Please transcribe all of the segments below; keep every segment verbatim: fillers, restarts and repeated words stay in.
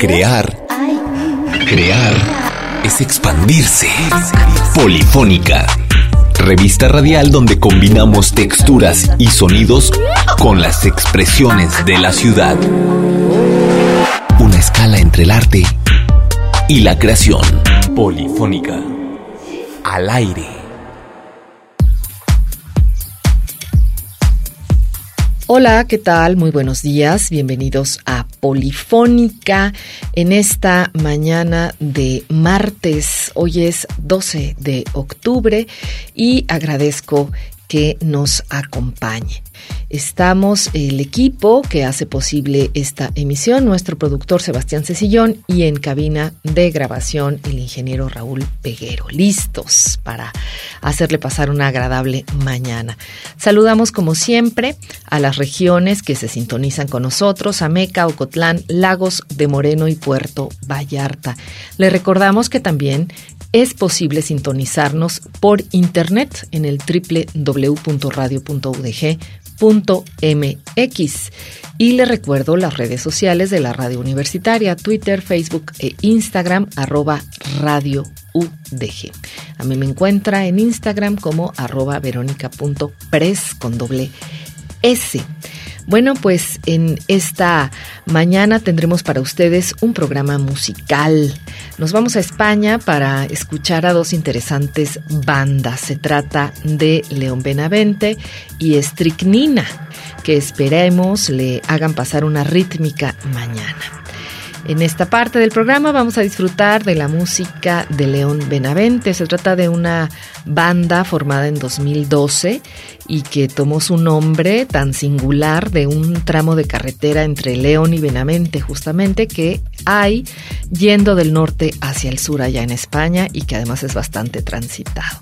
Crear, crear es expandirse. Polifónica, revista radial donde combinamos texturas y sonidos con las expresiones de la ciudad. Una escala entre el arte y la creación. Polifónica, al aire. Hola, ¿qué tal? Muy buenos días, bienvenidos a Polifónica en esta mañana de martes. Hoy es doce de octubre y agradezco que nos acompañe. Estamos el equipo que hace posible esta emisión, nuestro productor Sebastián Cecillón y en cabina de grabación el ingeniero Raúl Peguero, listos para hacerle pasar una agradable mañana. Saludamos como siempre a las regiones que se sintonizan con nosotros, Ameca, Ocotlán, Lagos de Moreno y Puerto Vallarta. Le recordamos que también es posible sintonizarnos por internet en el doble u doble u doble u punto radio punto u d g punto m x y le recuerdo las redes sociales de la radio universitaria, Twitter, Facebook e Instagram, arroba Radio U D G. A mí me encuentra en Instagram como arroba veronica.pres con doble S. Bueno, pues en esta mañana tendremos para ustedes un programa musical. Nos vamos a España para escuchar a dos interesantes bandas. Se trata de León Benavente y Estricnina, que esperemos le hagan pasar una rítmica mañana. En esta parte del programa vamos a disfrutar de la música de León Benavente. Se trata de una banda formada en dos mil doce y que tomó su nombre tan singular de un tramo de carretera entre León y Benavente, justamente, que hay yendo del norte hacia el sur allá en España y que además es bastante transitado.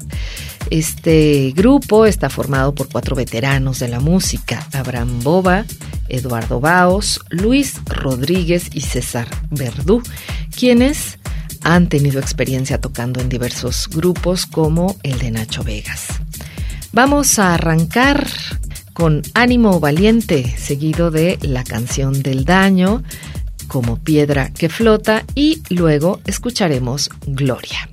Este grupo está formado por cuatro veteranos de la música: Abraham Boba, Eduardo Baos, Luis Rodríguez y César Verdú, quienes han tenido experiencia tocando en diversos grupos como el de Nacho Vegas. Vamos a arrancar con Ánimo Valiente, seguido de La Canción del Daño, Como Piedra que Flota, y luego escucharemos Gloria.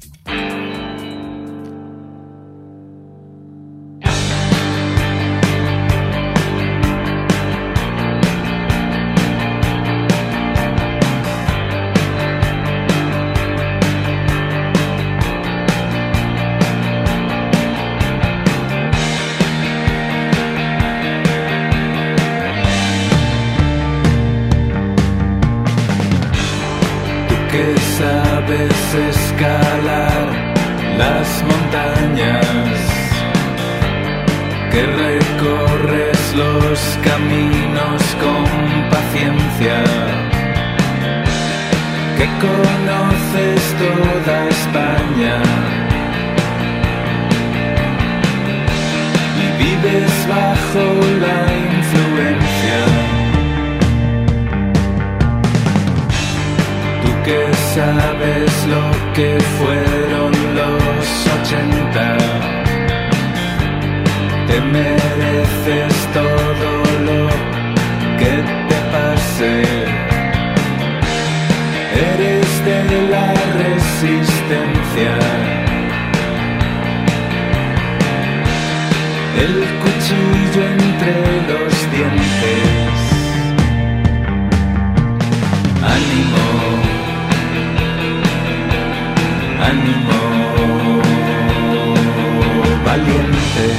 Escalar las montañas, que recorres los caminos con paciencia, que conoces toda España y vives bajo la influencia. Que sabes lo que fueron los ochenta, te mereces todo lo que te pase, eres de la resistencia, el cuchillo entre los dientes. Ánimo, ánimo valiente.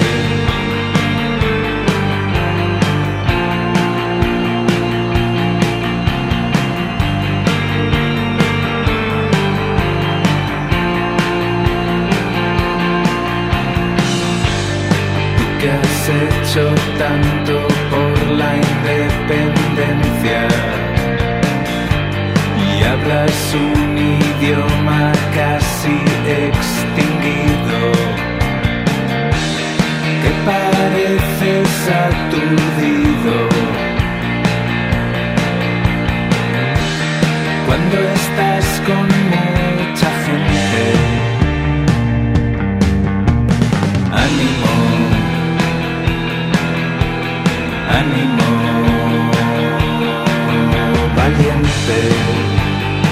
Tú que has hecho tanto por la independencia y hablas un idioma casi extinguido, que pareces aturdido cuando estás con mucha gente. Ánimo, ánimo valiente.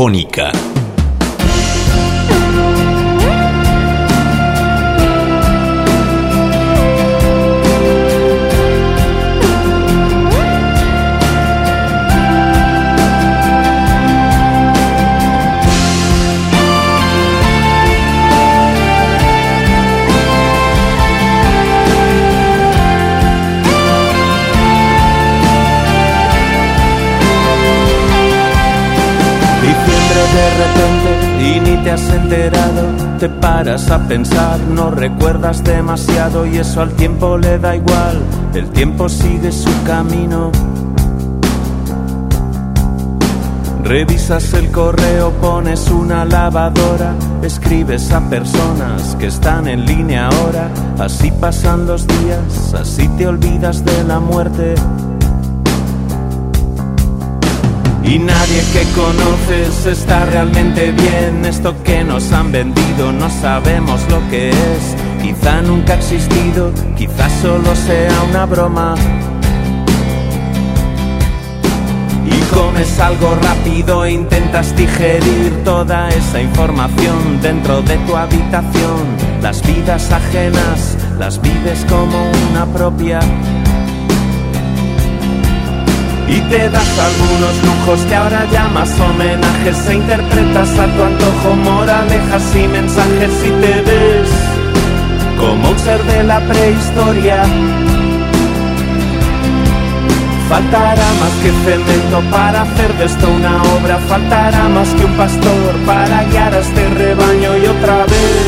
Polifónica. De repente y ni te has enterado, te paras a pensar, no recuerdas demasiado y eso al tiempo le da igual, el tiempo sigue su camino. Revisas el correo, pones una lavadora, escribes a personas que están en línea ahora, así pasan los días, así te olvidas de la muerte. Y nadie que conoces está realmente bien. Esto que nos han vendido no sabemos lo que es. Quizá nunca ha existido, quizá solo sea una broma. Y comes algo rápido e intentas digerir toda esa información dentro de tu habitación. Las vidas ajenas las vives como una propia. Y te das algunos lujos que ahora llamas homenajes e interpretas a tu antojo moralejas y mensajes y te ves como un ser de la prehistoria. Faltará más que cemento para hacer de esto una obra, faltará más que un pastor para guiar a este rebaño y otra vez,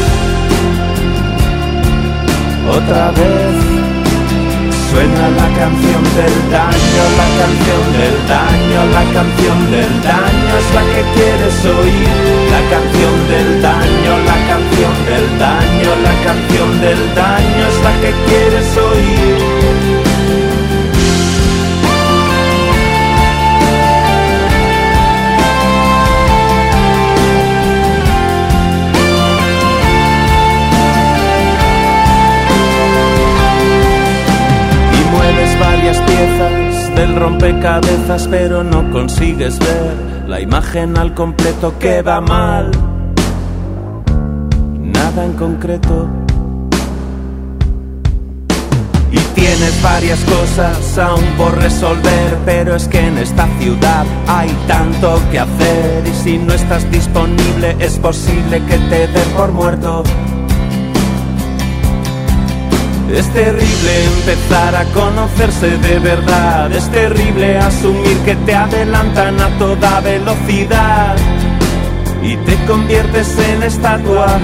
otra vez. Suena la canción del daño, la canción del daño, la canción del daño es la que quieres oír. La canción del daño, la canción del daño, la canción del daño es la que quieres oír. Varias piezas del rompecabezas, pero no consigues ver la imagen al completo. Que va mal, nada en concreto. Y tienes varias cosas aún por resolver, pero es que en esta ciudad hay tanto que hacer. Y si no estás disponible es posible que te den por muerto. Es terrible empezar a conocerse de verdad. Es terrible asumir que te adelantan a toda velocidad y te conviertes en estatua.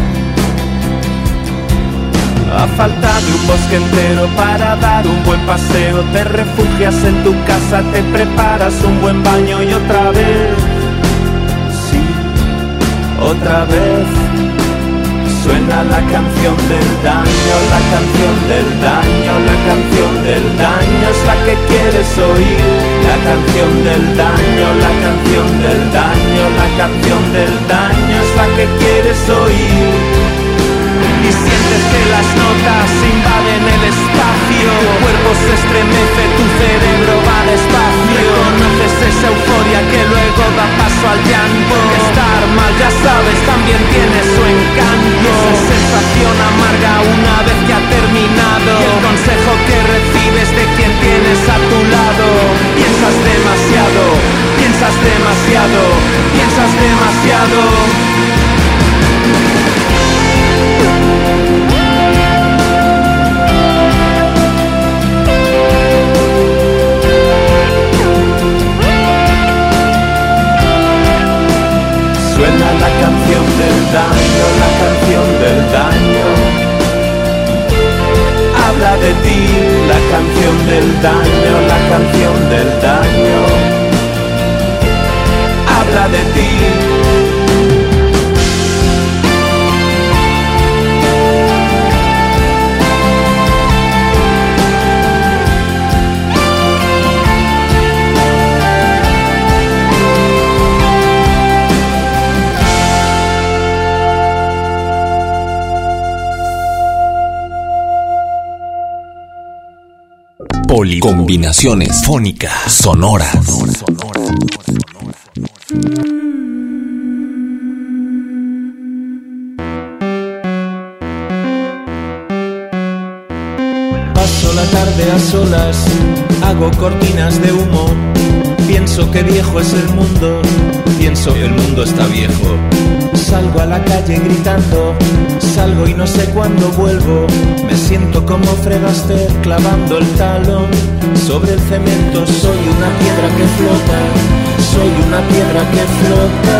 A falta de un bosque entero para dar un buen paseo, te refugias en tu casa, te preparas un buen baño y otra vez, sí, otra vez. Suena la canción del daño, la canción del daño, la canción del daño es la que quieres oír. La canción del daño, la canción del daño, la canción del daño es la que quieres oír. Y sientes que las notas invaden el espacio, tu cuerpo se estremece, tu cerebro va despacio. Reconoces esa euforia que luego da paso al llanto. Estar mal, ya sabes, también tiene su encanto. Y esa sensación amarga una vez que ha terminado. Y el consejo que recibes de quien tienes a tu lado. Piensas demasiado, piensas demasiado, piensas demasiado. Suena la canción del daño, la canción del daño. Habla de ti, la canción del daño, la canción del daño. Habla de ti. Poli combinaciones fónicas sonoras. tarde a solas, hago cortinas de humo. Pienso que viejo es el mundo, pienso que el mundo está viejo. Salgo a la calle gritando, salgo y no sé cuándo vuelvo. Me siento como Fred Astaire clavando el talón sobre el cemento. Soy una piedra que flota, soy una piedra que flota.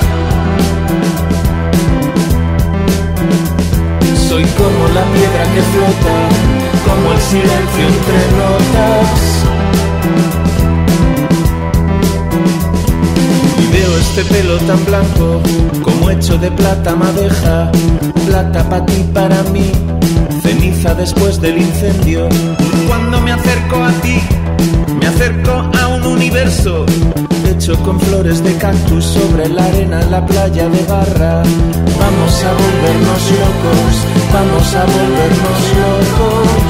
Soy como la piedra que flota, como el silencio entre notas. Veo este pelo tan blanco, como hecho de plata madeja. Plata para ti, para mí, ceniza después del incendio. Cuando me acerco a ti, me acerco a un universo hecho con flores de cactus sobre la arena en la playa de Barra. Vamos a volvernos locos, vamos a volvernos locos.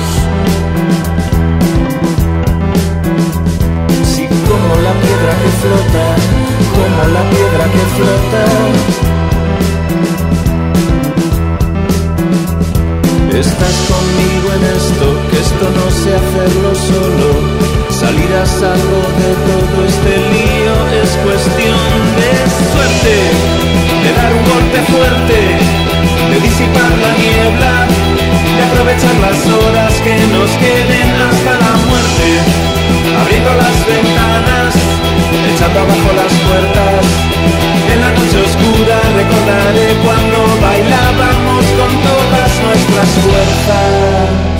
Sí, como la piedra que flota, como la piedra que flota. Estás conmigo en esto, que esto no sé hacerlo solo. Salir a salvo de todo este lío es cuestión de suerte, de dar un golpe fuerte, de disipar la niebla, de aprovechar las horas que nos queden hasta la muerte. Abriendo las ventanas, echando abajo las puertas. En la noche oscura recordaré cuando bailábamos con todas nuestras fuerzas.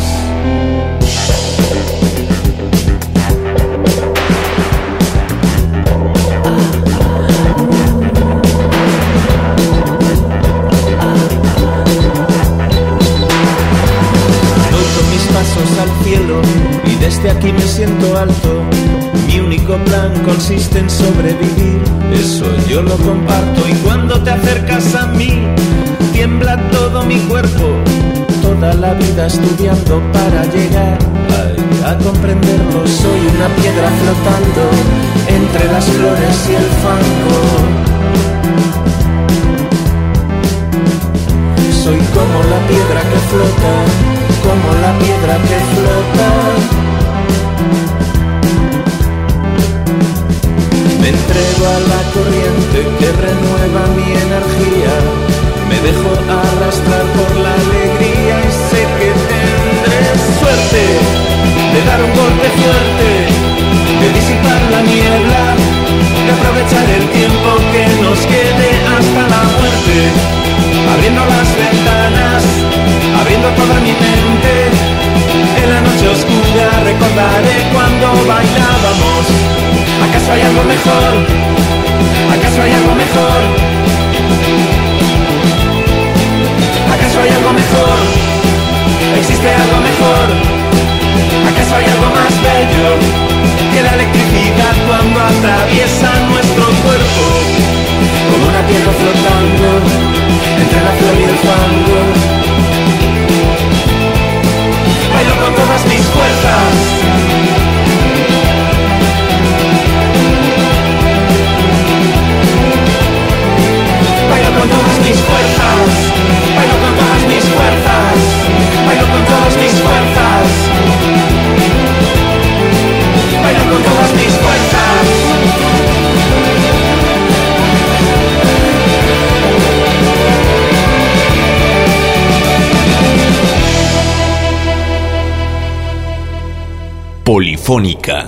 Doy con mis pasos al cielo y desde aquí me siento alto. Mi único plan consiste en sobrevivir, eso yo lo comparto. Y cuando te acercas a mí, tiembla todo mi cuerpo. Toda la vida estudiando para llegar ay, a comprenderlo. Soy una piedra flotando entre las flores y el fango. Soy como la piedra que flota, como la piedra que flota. Me entrego a la corriente que renueva mi energía. Me dejo arrastrar por la alegría y sé que tendré suerte de dar un golpe fuerte, de disipar la niebla, de aprovechar el tiempo que nos quede hasta la muerte. Abriendo las ventanas, abriendo toda mi mente. En la noche oscura recordaré cuando bailábamos. ¿Acaso hay algo mejor? ¿Acaso hay algo mejor? ¿Acaso hay algo mejor? ¿Existe algo mejor? ¿Acaso hay algo más bello que la electricidad cuando atraviesa nuestro cuerpo? Como una piedra flotando entre la flor y el fango. Bailo con todas mis fuerzas. Bailo con todas mis fuerzas, bailo con todas mis fuerzas, bailo con todas mis fuerzas, bailo con todas mis fuerzas. Polifónica.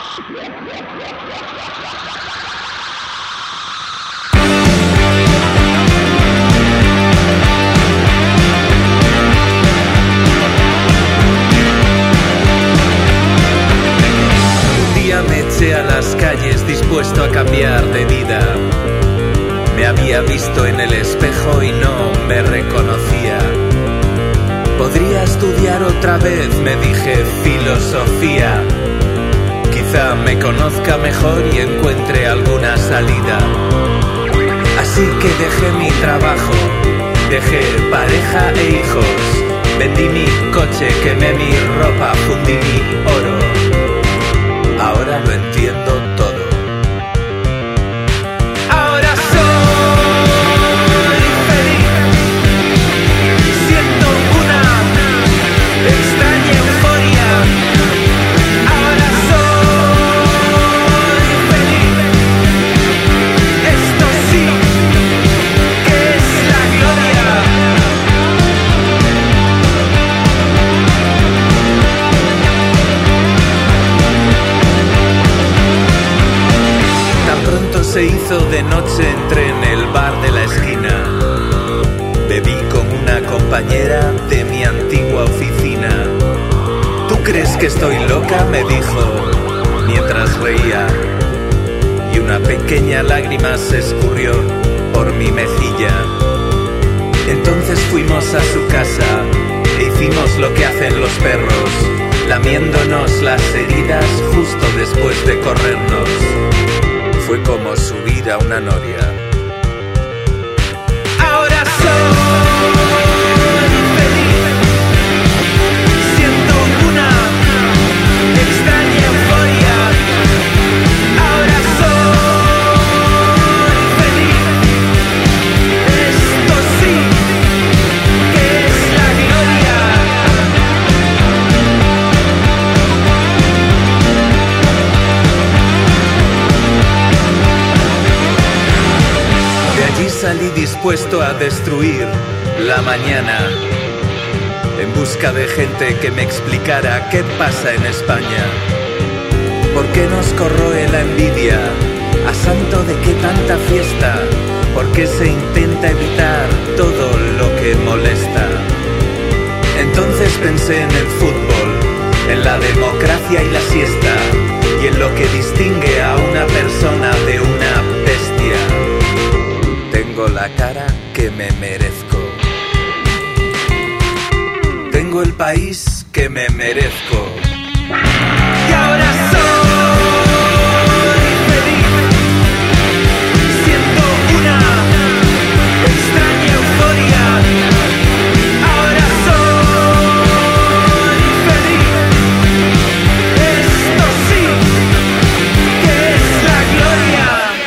A las calles dispuesto a cambiar de vida. Me había visto en el espejo y no me reconocía. Podría estudiar otra vez, me dije, filosofía. Quizá me conozca mejor y encuentre alguna salida. Así que dejé mi trabajo, dejé pareja e hijos. Vendí mi coche, quemé mi ropa, fundí mi oro. Ahora lo entiendo todo. Ahora soy feliz. Siento una extraña euforia. compañera de mi antigua oficina. ¿Tú crees que estoy loca?, me dijo mientras reía, y una pequeña lágrima se escurrió por mi mejilla. Entonces fuimos a su casa e hicimos lo que hacen los perros, lamiéndonos las heridas justo después de corrernos. Fue como subir a una noria. Ahora soy feliz, siento una extraña euforia. Ahora soy feliz, esto sí que es la gloria. De allí salí dispuesto a destruir la mañana, en busca de gente que me explicara qué pasa en España. ¿Por qué nos corroe la envidia? ¿A santo de qué tanta fiesta? ¿Por qué se intenta evitar todo lo que molesta? Entonces pensé en el fútbol, en la democracia y la siesta, y en lo que distingue a una persona de una bestia. Tengo la cara que me merezco. Tengo el país que me merezco. Y ahora soy feliz, siento una extraña euforia. Ahora soy feliz, esto sí que es la gloria.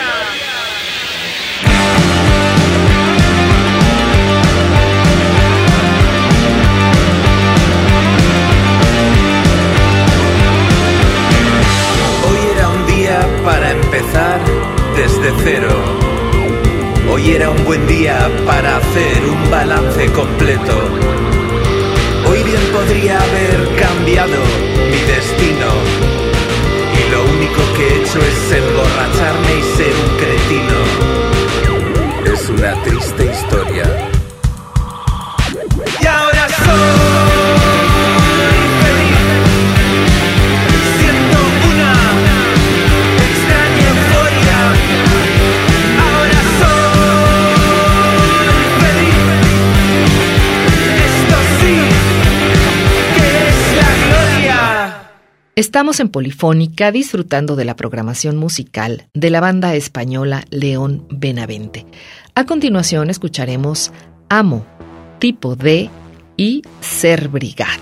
Para empezar desde cero. Hoy era un buen día para hacer un balance completo. Hoy bien podría haber cambiado mi destino, y lo único que he hecho es emborracharme y ser un cretino. Es una triste historia. Y ahora soy Estamos en Polifónica disfrutando de la programación musical de la banda española León Benavente. A continuación escucharemos Amo, Tipo D y Ser Brigada.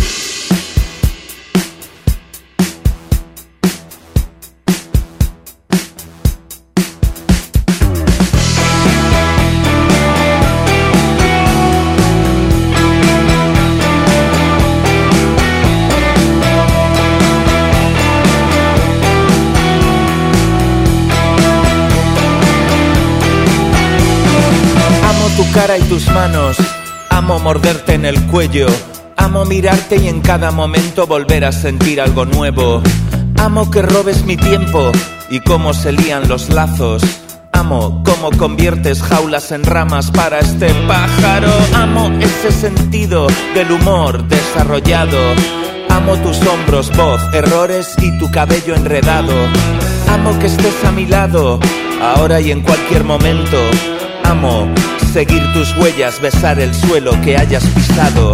Tu cara y tus manos, amo morderte en el cuello, amo mirarte y en cada momento volver a sentir algo nuevo. Amo que robes mi tiempo y cómo se lían los lazos. Amo cómo conviertes jaulas en ramas para este pájaro. Amo ese sentido del humor desarrollado. Amo tus hombros, voz, errores y tu cabello enredado. Amo que estés a mi lado, ahora y en cualquier momento. Amo seguir tus huellas, besar el suelo que hayas pisado.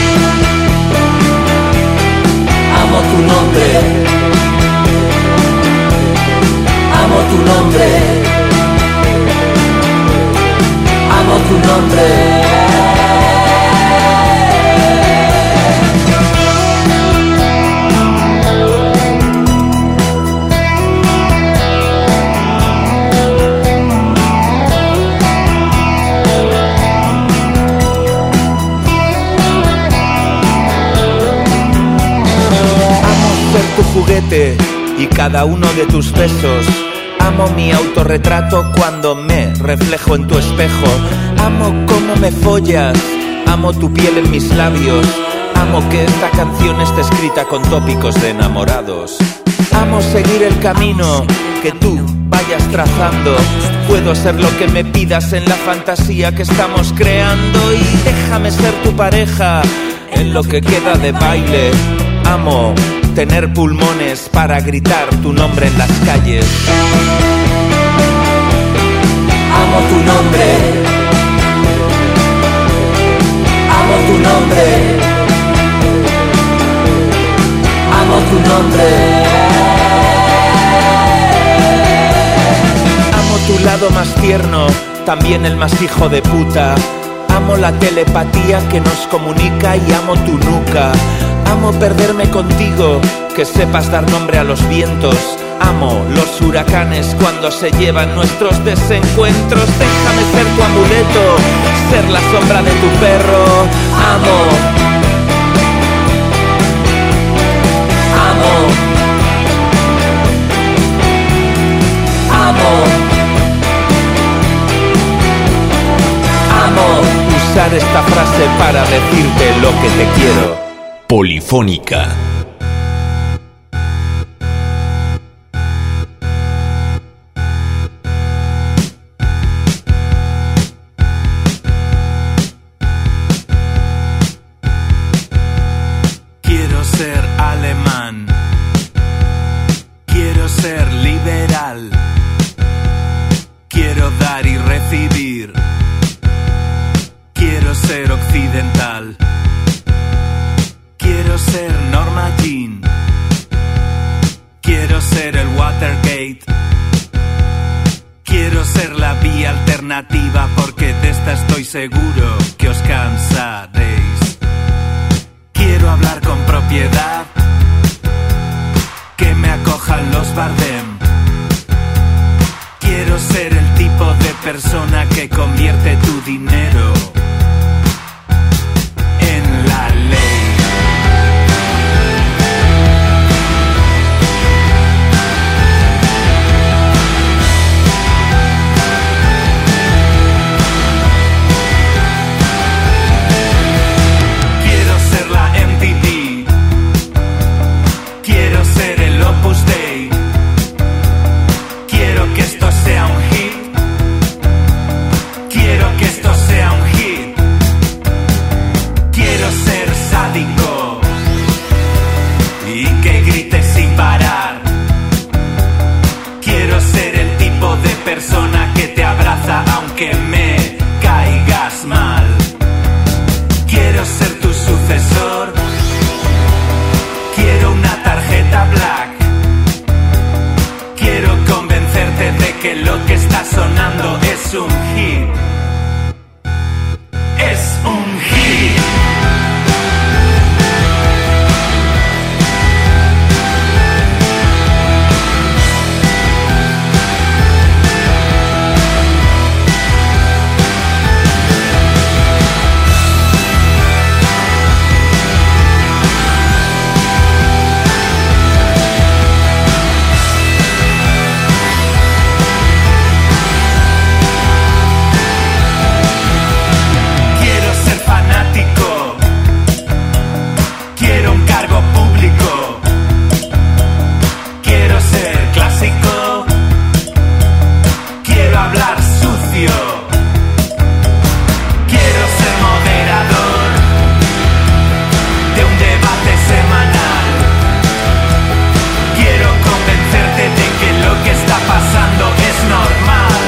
Amo tu nombre, amo tu nombre, amo tu nombre. Tu juguete y cada uno de tus besos. Amo mi autorretrato cuando me reflejo en tu espejo. Amo cómo me follas, amo tu piel en mis labios. Amo que esta canción esté escrita con tópicos de enamorados. Amo seguir el camino que tú vayas trazando. Puedo ser lo que me pidas en la fantasía que estamos creando. Y déjame ser tu pareja en lo que queda de baile. Amo tener pulmones para gritar tu nombre en las calles. Amo tu nombre. Amo tu nombre. Amo tu nombre. Amo tu lado más tierno, también el más hijo de puta. Amo la telepatía que nos comunica y amo tu nuca. Amo perderme contigo, que sepas dar nombre a los vientos. Amo los huracanes cuando se llevan nuestros desencuentros. Déjame ser tu amuleto, ser la sombra de tu perro. Amo. Amo. Amo. Amo. Usar esta frase para decirte lo que te quiero. Polifónica. Quiero ser alemán. Quiero ser liberal. Quiero dar y recibir. Quiero ser occidental. Quiero ser Norma Jean. Quiero ser el Watergate. Quiero ser la vía alternativa porque de esta estoy seguro que os cansaréis. Quiero hablar con propiedad, que me acojan los Bardem. Quiero ser el tipo de persona que convierte tu dinero en la ley. Quiero ser la M T V. Quiero ser el Opus Dei. Quiero que esto sea un hit. Quiero que esto sea un hit. Quiero ser sádico y que grites sin parar. Quiero ser el tipo de persona que te abraza aunque me caigas mal. Quiero ser tu sucesor. Quiero una tarjeta black. Quiero convencerte de que lo que está sonando es un hit. Es un hit. Quiero ser fanático. Quiero un cargo público. Quiero ser clásico. Quiero hablar sucio. Quiero ser moderador de un debate semanal. Quiero convencerte de que lo que está pasando es normal.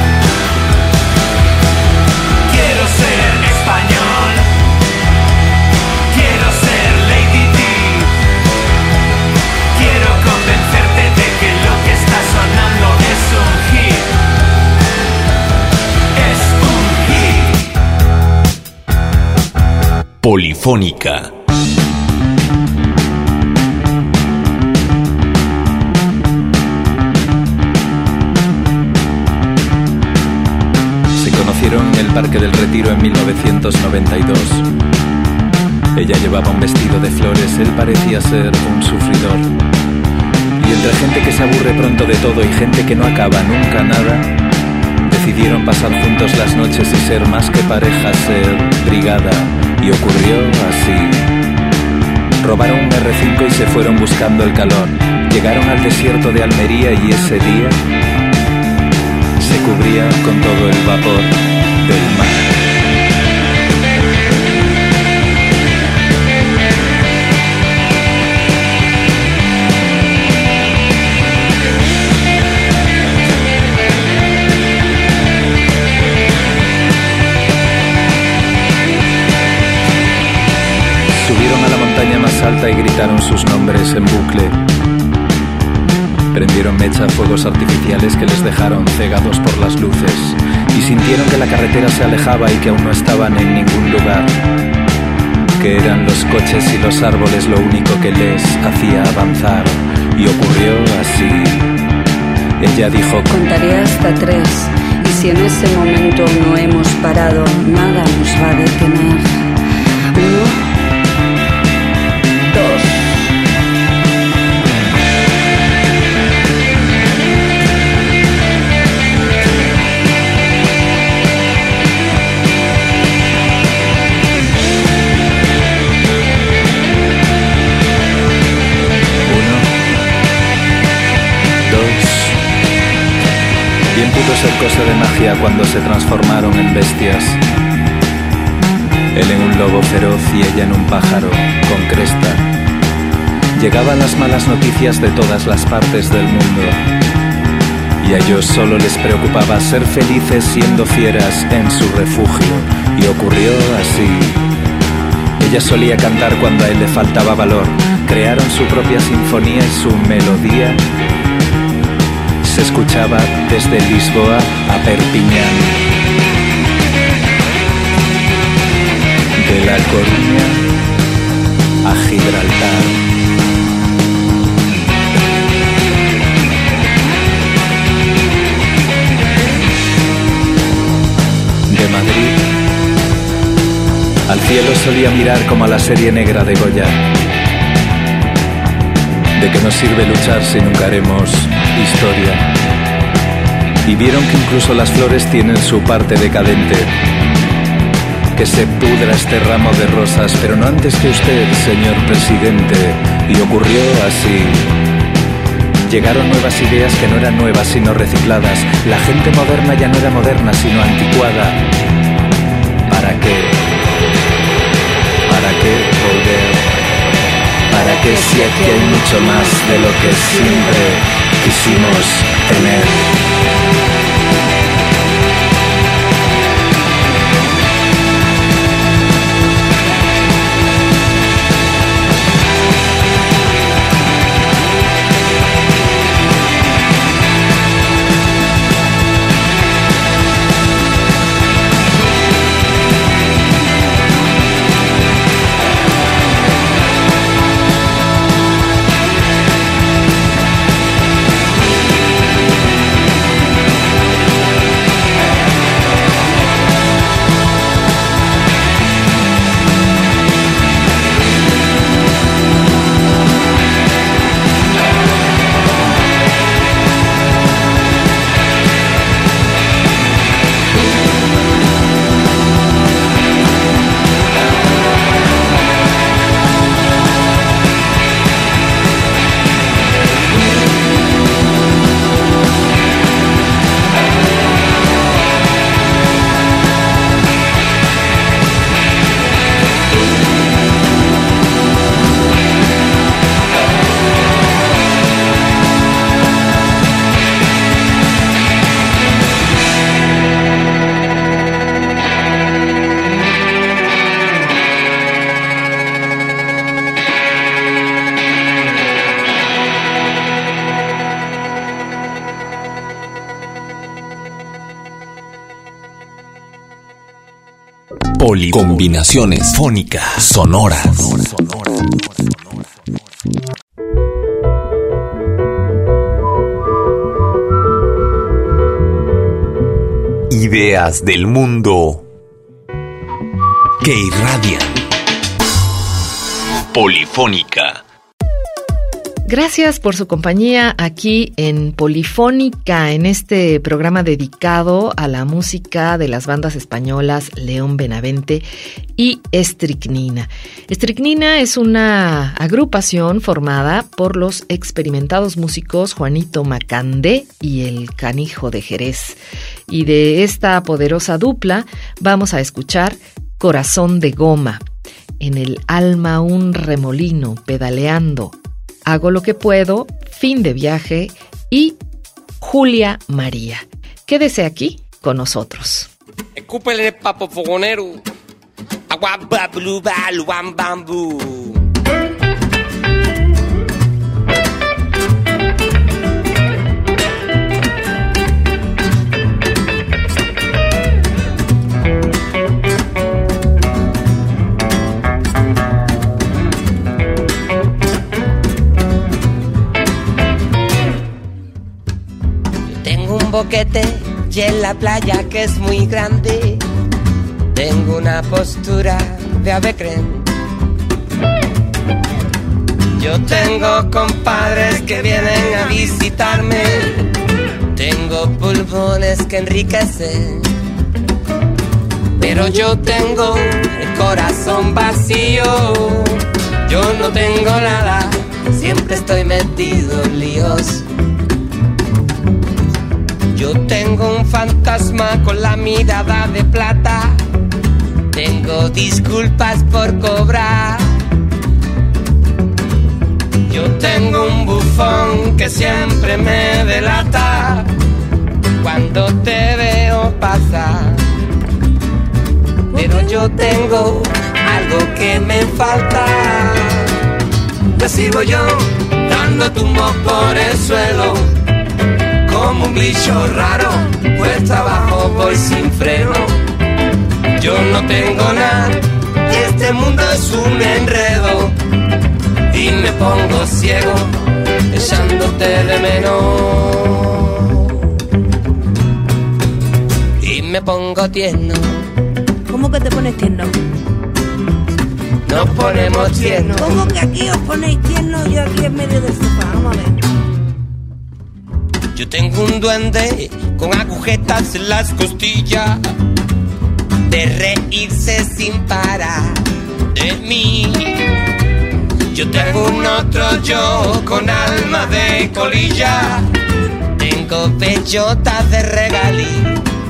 Quiero ser español. Quiero ser Lady Di. Quiero convencerte de que lo que está sonando es un hit. Es un hit. Polifónica. Se conocieron en el Parque del Retiro en mil novecientos noventa y dos. Ella llevaba un vestido de flores, él parecía ser un sufridor. Y entre gente que se aburre pronto de todo y gente que no acaba nunca nada, decidieron pasar juntos las noches y ser más que pareja, ser brigada. Y ocurrió así. Robaron un erre cinco y se fueron buscando el calor. Llegaron al desierto de Almería y ese día cubría con todo el vapor del mar. Subieron a la montaña más alta y gritaron sus nombres en bucle. Prendieron mecha a fuegos artificiales que les dejaron cegados por las luces y sintieron que la carretera se alejaba y que aún no estaban en ningún lugar, que eran los coches y los árboles lo único que les hacía avanzar. Y ocurrió así. Ella dijo: contaré hasta tres, y si en ese momento no hemos parado, nada nos va a detener. Uno, dos. Bien pudo ser cosa de magia cuando se transformaron en bestias. Él en un lobo feroz y ella en un pájaro con cresta. Llegaban las malas noticias de todas las partes del mundo y a ellos solo les preocupaba ser felices siendo fieras en su refugio. Y ocurrió así. Ella solía cantar cuando a él le faltaba valor. Crearon su propia sinfonía y su melodía se escuchaba desde Lisboa a Perpiñán, de La Coruña a Gibraltar. De Madrid al cielo solía mirar como a la serie negra de Goya. ¿De qué nos sirve luchar si nunca haremos historia? Y vieron que incluso las flores tienen su parte decadente. Que se pudra este ramo de rosas, pero no antes que usted, señor presidente. Y ocurrió así. Llegaron nuevas ideas que no eran nuevas sino recicladas. La gente moderna ya no era moderna sino anticuada. ¿Para qué? ¿Para qué volver? Para que si aquí hay mucho más de lo que siempre quisimos tener. Combinaciones fónicas sonoras. Ideas del mundo que irradian. Polifónica. Gracias por su compañía aquí en Polifónica, en este programa dedicado a la música de las bandas españolas León Benavente y Estricnina. Estricnina es una agrupación formada por los experimentados músicos Juanito Macandé y el Canijo de Jerez. Y de esta poderosa dupla vamos a escuchar Corazón de Goma, En el alma un remolino pedaleando, Hago lo que puedo, Fin de viaje y Julia María. Quédese aquí con nosotros. Escúpele, papo fogonero. Agua bablu balu bam bambú. Un boquete y en la playa que es muy grande tengo una postura de avecren. Yo tengo compadres que vienen a visitarme, tengo pulmones que enriquecen, pero yo tengo el corazón vacío. Yo no tengo nada, siempre estoy metido en líos. Yo tengo un fantasma con la mirada de plata, tengo disculpas por cobrar. Yo tengo un bufón que siempre me delata cuando te veo pasar. Pero yo tengo algo que me falta. Recibo yo dando tumbos por el suelo como un bicho raro, cuesta abajo voy sin freno. Yo no tengo nada y este mundo es un enredo, y me pongo ciego echándote de menos, y me pongo tierno. ¿Cómo que te pones tierno? Nos ponemos tierno. ¿Cómo que aquí os ponéis tierno y yo aquí en medio del sofá? Vamos a ver. Yo tengo un duende con agujetas en las costillas, de reírse sin parar de mí. Yo tengo un otro yo con alma de colilla, tengo bellotas de regalí,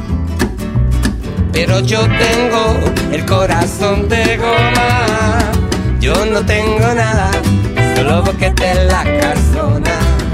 pero yo tengo el corazón de goma. Yo no tengo nada, solo boquete en la calzona.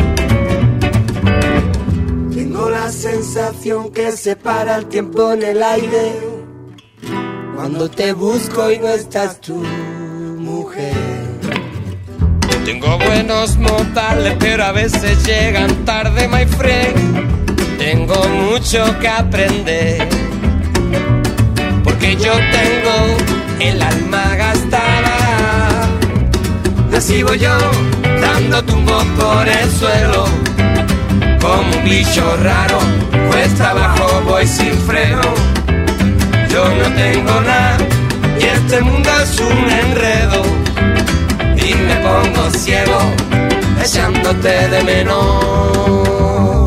Tengo la sensación que se para el tiempo en el aire cuando te busco y no estás tu mujer. Tengo buenos modales, pero a veces llegan tarde, my friend. Tengo mucho que aprender, porque yo tengo el alma gastada. Recibo yo dando tumbos por el suelo como un bicho raro, cuesta abajo voy sin freno. Yo no tengo nada y este mundo es un enredo, y me pongo ciego echándote de menos,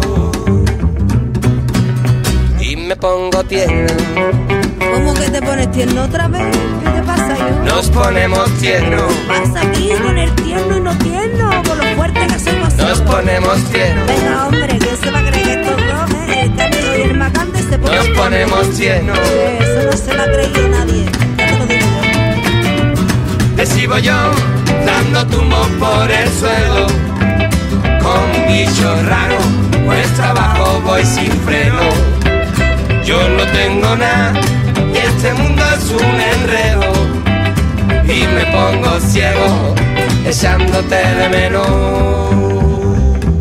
y me pongo tierno. ¿Cómo que te pones tierno otra vez? ¿Qué te pasa, yo? Nos ponemos tierno. ¿Qué pasa aquí con el tierno y no tierno? Con lo fuerte que somos. Nos ponemos tierno. Venga, hombre, que se va a creer estos dos, ¿eh? El Canijo y el Macandé se ponen. Nos ponemos tierno. Eso no se lo ha creído nadie. Ya te lo digo yo. Recibo yo dando tumbos por el suelo con un bicho raro, cuesta abajo voy sin freno. Yo no tengo nada y este mundo es un enredo, y me pongo ciego echándote de menos,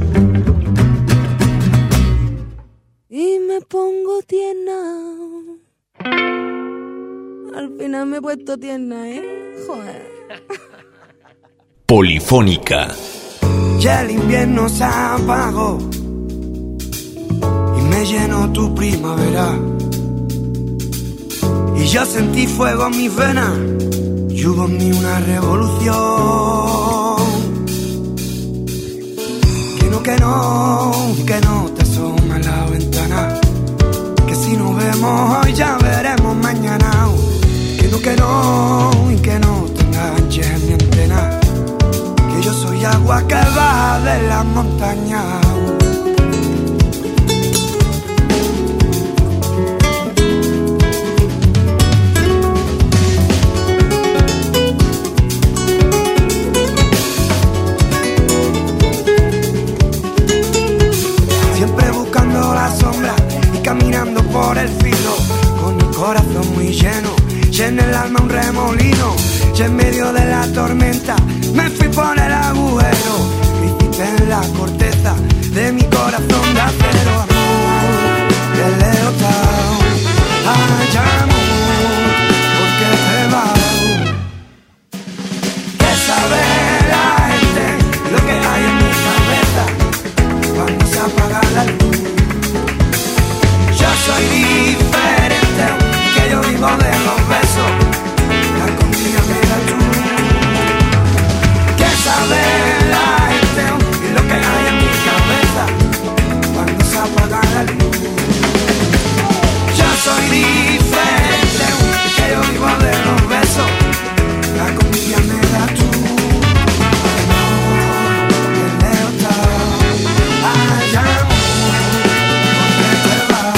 y me pongo tierna. Al final me he puesto tierna, ¿eh? Joder. Polifónica. Ya el invierno se apagó y me llenó tu primavera, y yo sentí fuego en mis venas y hubo en mí una revolución. que no, que no te asomes a la ventana, que si nos vemos hoy ya veremos mañana. Que no, que no, y que no te enganches en mi antena, que yo soy agua que va de las montañas. Siempre buscando la sombra y caminando por el filo, con mi corazón muy lleno, lleno el alma un remolino. Y en medio de la tormenta me fui por el agujero, me hiciste en la corteza de mi corazón de acero. Amor, el leotao, ay amor, ¿por qué te vas? ¿Qué sabe la gente lo que hay en mi cabeza cuando se apaga la luz? Yo soy diferente, que yo vivo de los besos, la comida me da tú. ¿Qué sabe la gente y lo que hay en mi cabeza cuando se apaga la luz? Yo soy diferente, que yo vivo de los besos, la comida me da tú. El leotao, ay amor, ¿por qué te vas?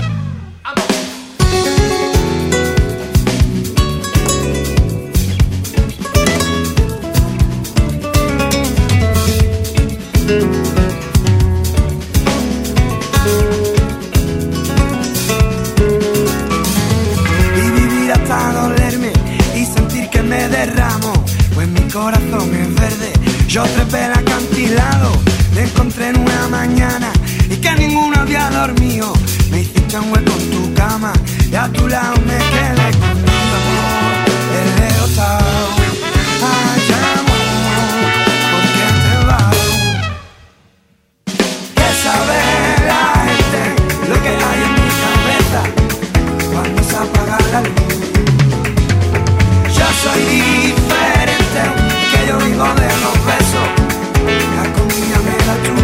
Y vivir hasta dolerme y sentir que me derramo, pues mi corazón es verde. Yo trepé el acantilado, te encontré en una mañana y que ninguno había dormido. Me hiciste un hueco en tu cama y a tu lado me quedé conmigo. El leotao, ay amor, ¿por qué te vas? ¿Qué sabe la gente lo que hay en mi cabeza cuando se apaga la luz? Yo soy diferente, que yo vivo de los besos, la comida me da tú.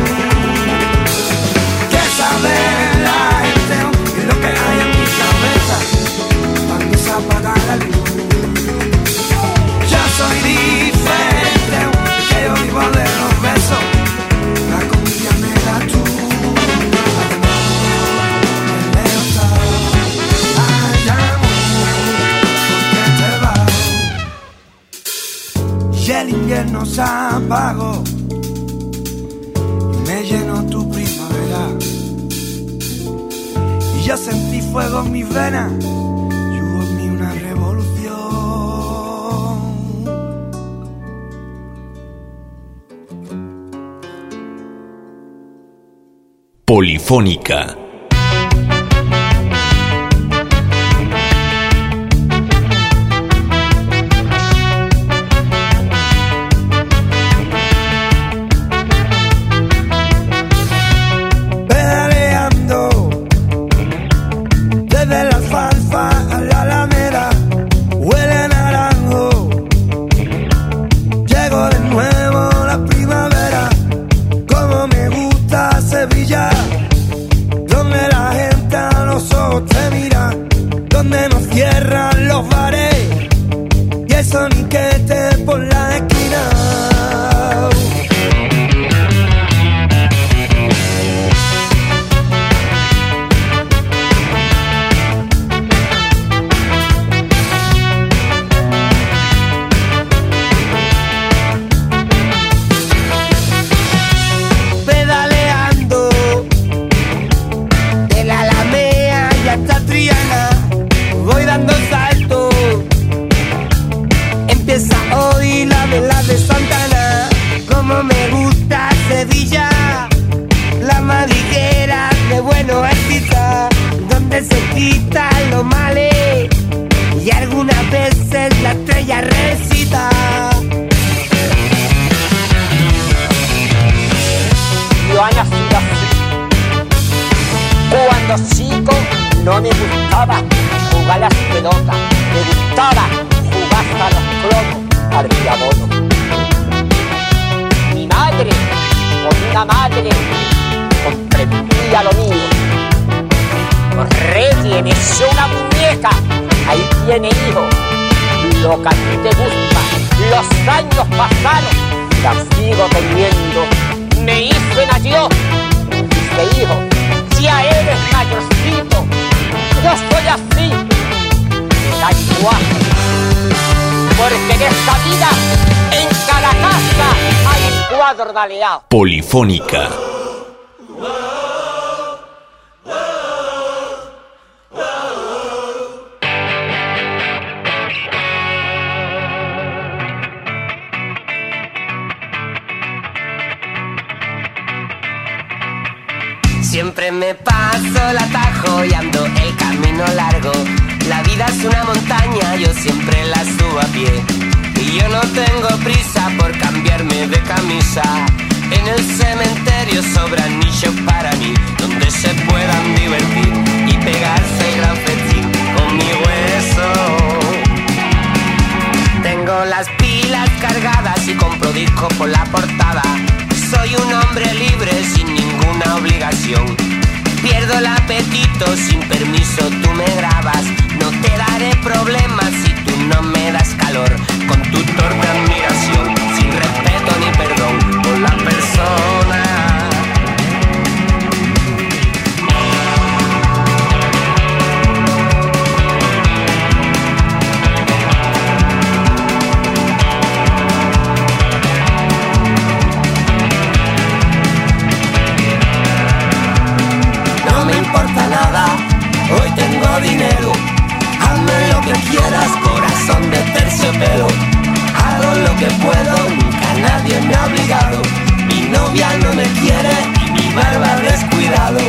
¿Qué sabe la gente y lo que hay en mi cabeza cuando se apaga la luz? Yo soy diferente, que yo vivo de los besos, la comida me da tú. El leotao, ay amor, ¿por qué te vas? Y el invierno se apagó y me llenó tu primavera, y yo sentí fuego en mis venas y hubo en mí una revolución. Polifónica. Pedaleando desde la alfalfa a la alameda, huele a naranjo. Llegó de nuevo la primavera, como me gusta Sevilla, donde la gente a los ojos te mira, donde no cierran los bares y el soniquete por la esquina. Pedaleando de la Alameda y hasta Triana, voy dando saltos. Empieza hoy la vela de Santana, como me gusta Sevilla, la madriguera de buenos artistas, donde se quitan los males y algunas veces la estrella recita. Yo han nacido así. Cuando chico no me gustaba jugar las pelotas, me gustaba jugar a los cromos, al diabono. Mi madre, con una madre tiene hijos. Lo que a ti te gusta, los años pasaron, la sigo teniendo. Me hizo en adiós. Dice, hijo, ya eres mayorcito. Yo soy así. Me da igual. Porque en esta vida, en cada casa, hay un cuadro daleado. Polifónica. Siempre me paso el atajo y ando el camino largo. La vida es una montaña, yo siempre la subo a pie. Y yo no tengo prisa por cambiarme de camisa. En el cementerio sobran nichos para mí, donde se puedan divertir y pegarse el gran festín con mi hueso. Tengo las pilas cargadas y compro discos por la portada. Soy un hombre libre sin ninguna obligación. Pierdo el apetito, sin permiso tú me grabas. No te daré problemas si tú no me das calor. Con tu torpe admiración, sin respeto ni perdón por la persona. Hoy tengo dinero, hazme lo que quieras, corazón de terciopelo. Hago lo que puedo, nunca nadie me ha obligado. Mi novia no me quiere y mi barba descuidado.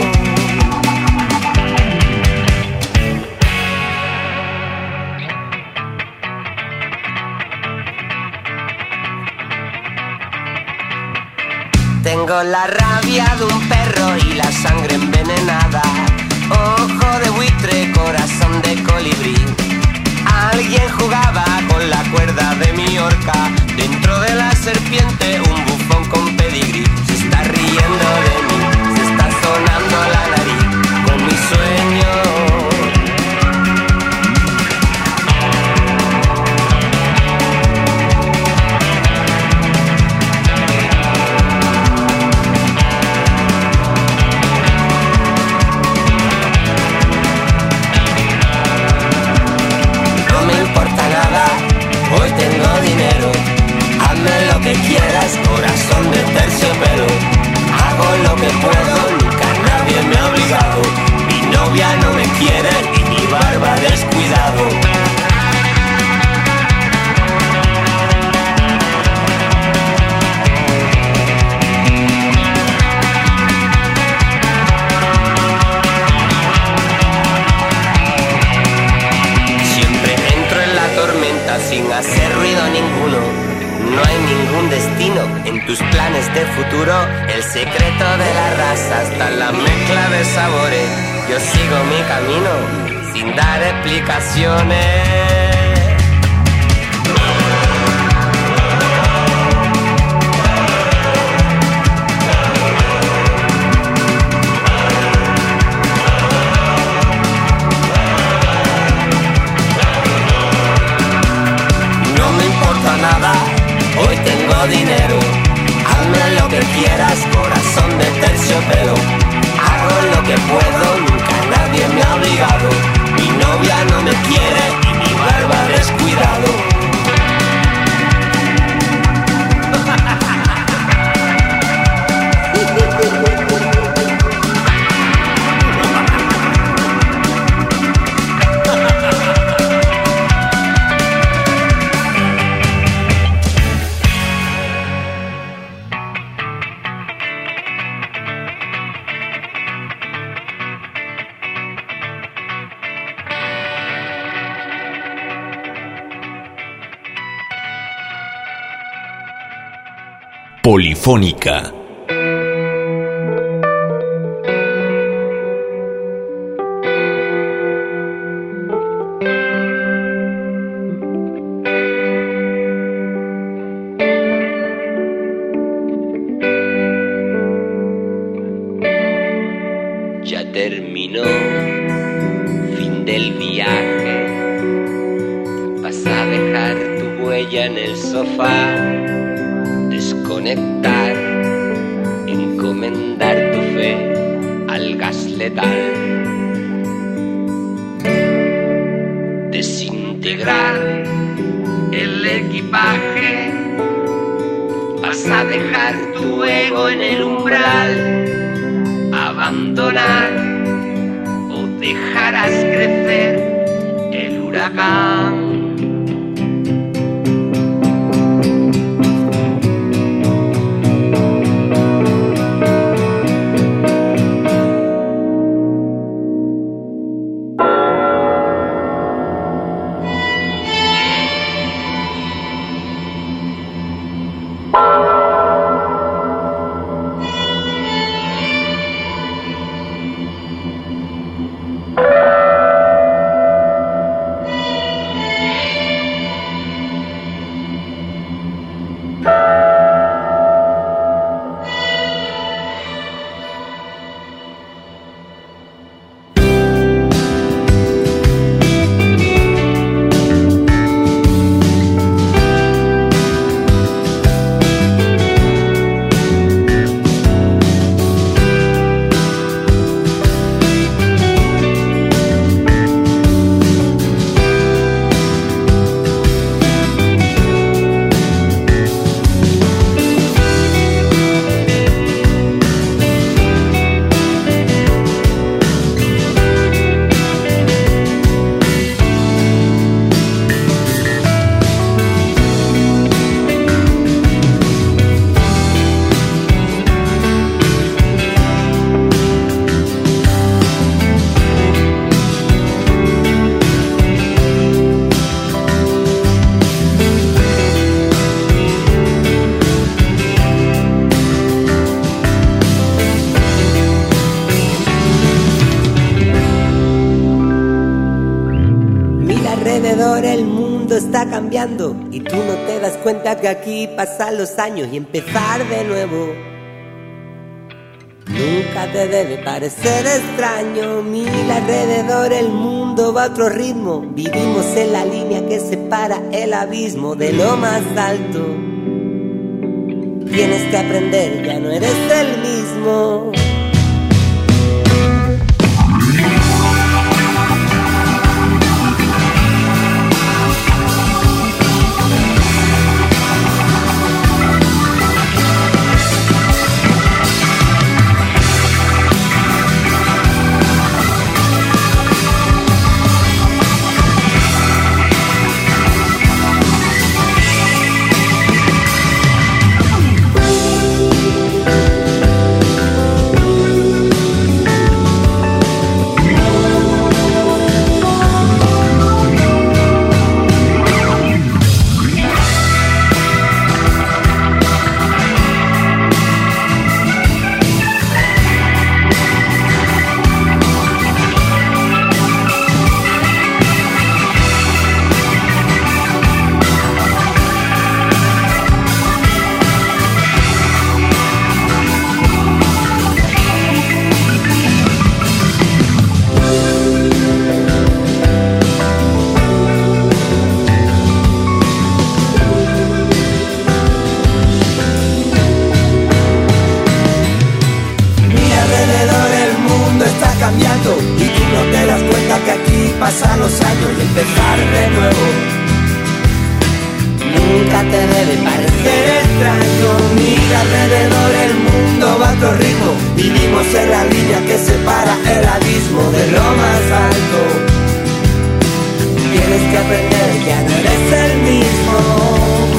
Tengo la rabia de un perro y la sangre envenenada. Ojo de buitre, corazón de colibrí. Alguien jugaba con la cuerda de mi horca. Dentro de la serpiente un bufón con pedigrí. Se está riendo de mí, se está sonando la nariz con mi sueño. Hoy tengo dinero, hazme lo que quieras, corazón de terciopelo. Hago lo que puedo, nunca nadie me ha obligado. Mi novia no me quiere y mi barba descuidado. Sin hacer ruido ninguno, no hay ningún destino en tus planes de futuro. El secreto de la raza está en la mezcla de sabores. Yo sigo mi camino sin dar explicaciones. Hoy tengo dinero, hazme lo que quieras, corazón de terciopelo. Hago lo que puedo, nunca nadie me ha obligado. Mi novia no me quiere y mi barba descuidado. Polifónica. Ya terminó, fin del viaje. dejar tu huella en el sofá, desconectar, encomendar tu fe al gas letal, desintegrar el equipaje, vas a dejar tu ego en el umbral, abandonar o dejarás crecer el huracán. El mundo está cambiando y tú no te das cuenta que aquí pasan los años y empezar de nuevo nunca te debe parecer extraño. Mira alrededor, el mundo va a otro ritmo, vivimos en la línea que separa el abismo de lo más alto. Tienes que aprender, ya no eres el mismo. Pasan los años y empezar de nuevo nunca te debe parecer extraño. Mira alrededor, el mundo va a otro ritmo, vivimos en la línea que separa el abismo de lo más alto. Tienes que aprender, ya no eres el mismo.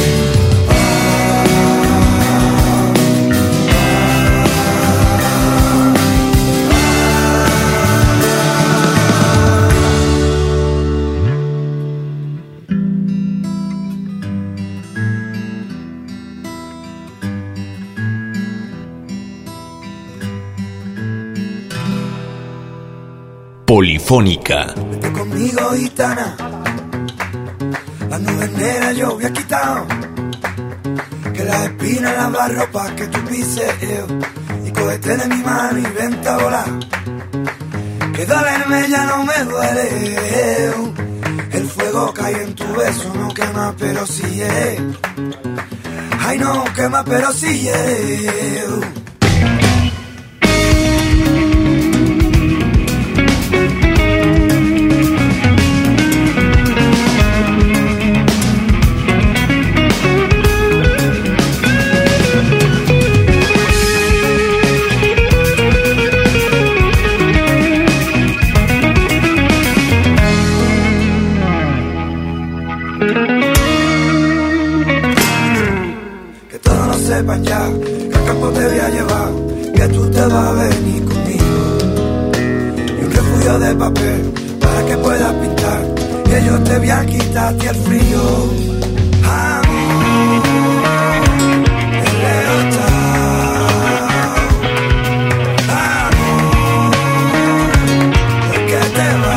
Polifónica. Vete conmigo, gitana, las nubes negras yo había quitado, que las espinas las barro pa' que tú pises yo, y cógete de mi mano y vente a volar, que dolerme ya no me duele, el fuego cae en tu tu beso no quema, pero sí, yeah. Ay, no quema, pero sí, yeah. sepan ya que al campo te voy a llevar, que tú te vas a venir conmigo. Y un refugio de papel para que puedas pintar, que yo te voy a quitarte el frío. Amor, el leotard. Amor, el que te va.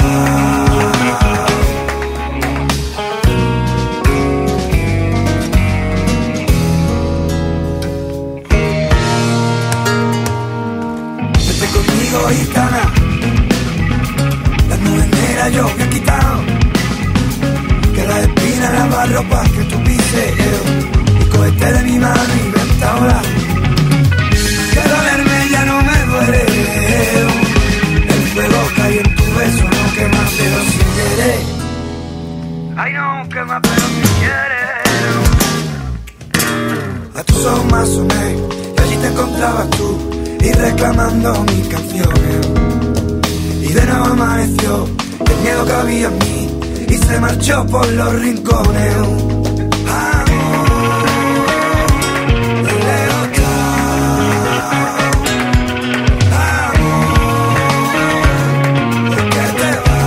Gitana, las nubes negras yo me he quitado, que las espinas la barro pa' que tú pises, y cogete de mi mano y vente ahora, que dolerme ya no me duele, el fuego cae en tu beso, no quema pero si quieres, ay no quema pero si quieres, a tus ojos más asomé, y allí te encontrabas tú, y reclamando mis canciones. Y de nuevo amaneció el miedo que había en mí y se marchó por los rincones. Amor, el leotard. Amor, el que te va.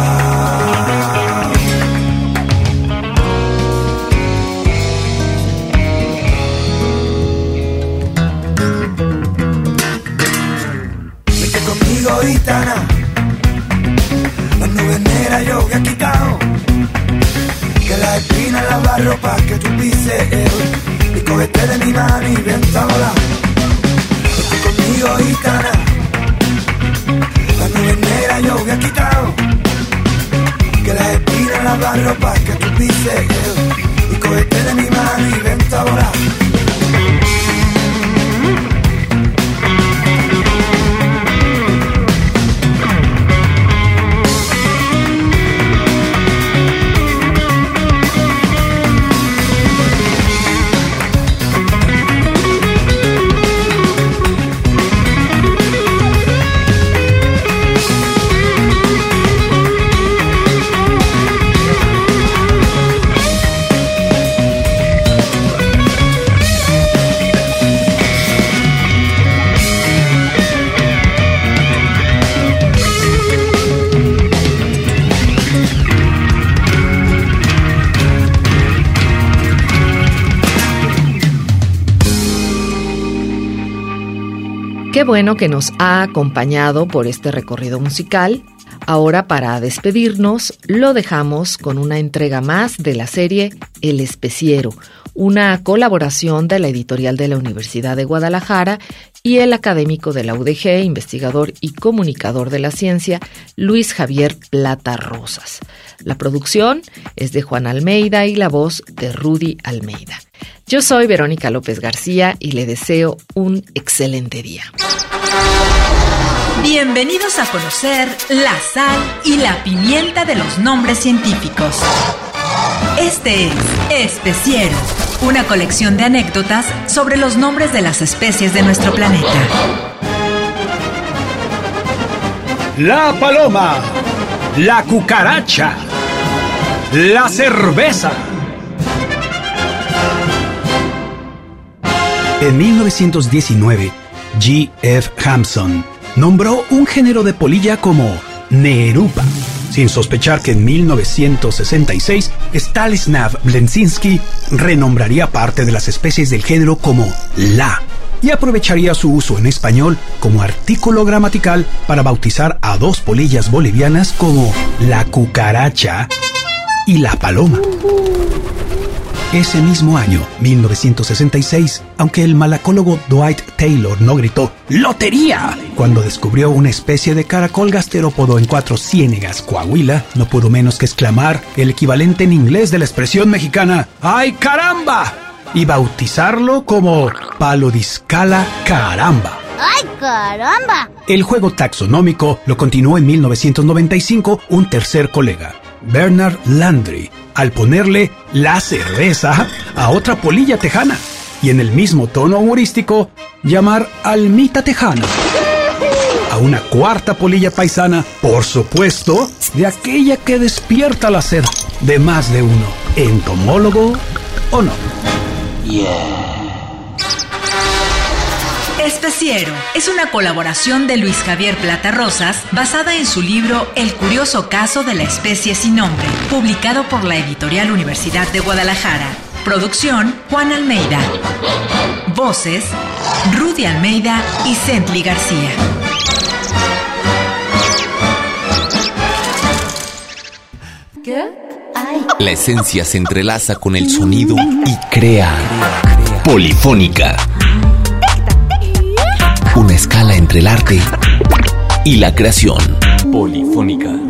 Gitana, las nubes negras yo me he quitado, que las espinas las barro pa' que tú pises, y cogete de mi mano y vente a volar. Vete conmigo gitana, las nubes negras yo me he quitado, que las espinas las barro pa' que tú pises, y cogete de mi mano y vente a volar. Qué bueno que nos ha acompañado por este recorrido musical. Ahora, para despedirnos, lo dejamos con una entrega más de la serie El Especiero, una colaboración de la editorial de la Universidad de Guadalajara y el académico de la U D G, investigador y comunicador de la ciencia, Luis Javier Plata Rosas. La producción es de Juan Almeida y la voz de Rudy Almeida. Yo soy Verónica López García y le deseo un excelente día. Bienvenidos a conocer la sal y la pimienta de los nombres científicos. Este es Especiero, una colección de anécdotas sobre los nombres de las especies de nuestro planeta. La paloma, la cucaracha, la cerveza. En mil novecientos diecinueve, G F Hampson nombró un género de polilla como Nerupa, sin sospechar que en mil novecientos sesenta y seis Stanislav Bleszinski renombraría parte de las especies del género como la y aprovecharía su uso en español como artículo gramatical para bautizar a dos polillas bolivianas como la cucaracha y la paloma. Ese mismo año, mil novecientos sesenta y seis, aunque el malacólogo Dwight Taylor no gritó ¡Lotería! Cuando descubrió una especie de caracol gasterópodo en Cuatro Ciénegas, Coahuila, no pudo menos que exclamar el equivalente en inglés de la expresión mexicana ¡Ay, caramba! Y bautizarlo como Palodiscala caramba. ¡Ay, caramba! El juego taxonómico lo continuó en mil novecientos noventa y cinco un tercer colega, Bernard Landry, al ponerle la cerveza a otra polilla tejana y en el mismo tono humorístico llamar almita tejana a una cuarta polilla paisana, por supuesto, de aquella que despierta la sed de más de uno, entomólogo o no. Yeah. Especiero es una colaboración de Luis Javier Plata Rosas basada en su libro El curioso caso de la especie sin nombre, publicado por la editorial Universidad de Guadalajara. Producción Juan Almeida. Voces Rudy Almeida y Cently García. ¿Qué? La esencia se entrelaza con el sonido y crea Polifónica. Una escala entre el arte y la creación. Polifónica.